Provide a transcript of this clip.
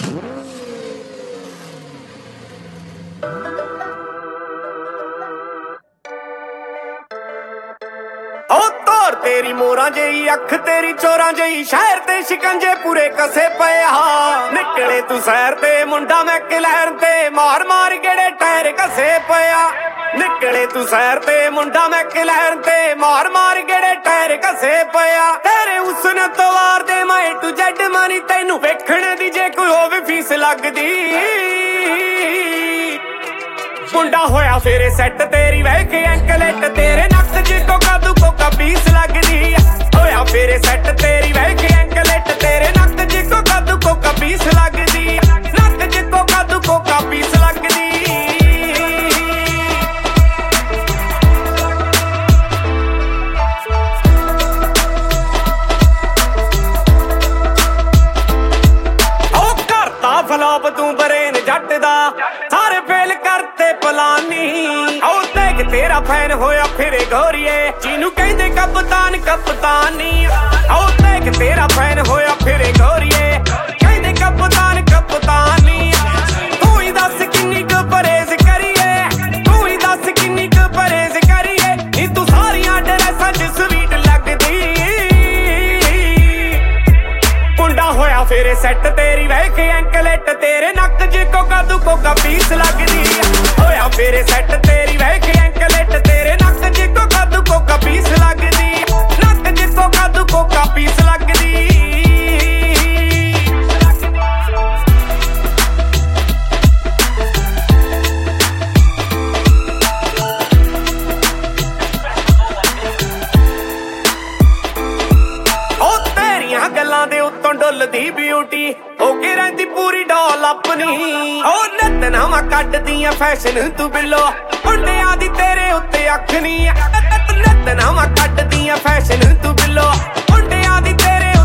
तेरी मोरा जई अख तेरी चोरा जई शहर ते शिकंजे पूरे कसे पे हा निकले तू सैर ते मुंडा मैं किलैर ते मार मार गेड़े टायर कसे पया निकले तू सैर ते मुंडा मैं किलैर ते मार मार गेड़े टायर कसे पया तेरे उसने तो वार दे मैं टू जेड मनी तैनू वेखण दी जे कोई होवे फीस लगदी मुंडा होया फेरे सेट तेरी वेख एंकलेट तेरे नक च कोका पीस लगदी होया फेरे सेट तेरी वेख एंकलेट तेरे नक च कोका पीस लगदी नक च कोका पीस लगदी ओ करता फलॉप तू बरेन जट दा सारे फेल करते पलानी ओ देख तेरा फैन होया फिरे गोरिए जिनू कहंदे कप्तान कप्तानी ओ देख तेरा फैन होया फिरे गोरिए कहंदे कप्तान कप्तानी तू ही दस किन्नी क परहेज करिए तू ही दस किन्नी क परहेज करिए नी तू सारियां ड्रेसां च स्वीट लगदी मुंडा होया फिरे सेट तेरी वेख एंकलेट तेरे नक च कोका पीस लगदी होया फिरे सेट तेरी वेख एंकलेट तेरे नक च कोका पीस लगदी नक च कोका पीस लगदी ओ तेरियां गल्लां दे उत्तों डुलदी ब्यूटी होके रहिंदी पूरी डॉल अपनी ओ नत्थनावां कड्डदियां फैशन तू बिल्लो मुंडियां दी तेरे उत्ते अख नी नत्थनावां कड्डदियां फैशन तू बिल्लो मुंडियां दी तेरे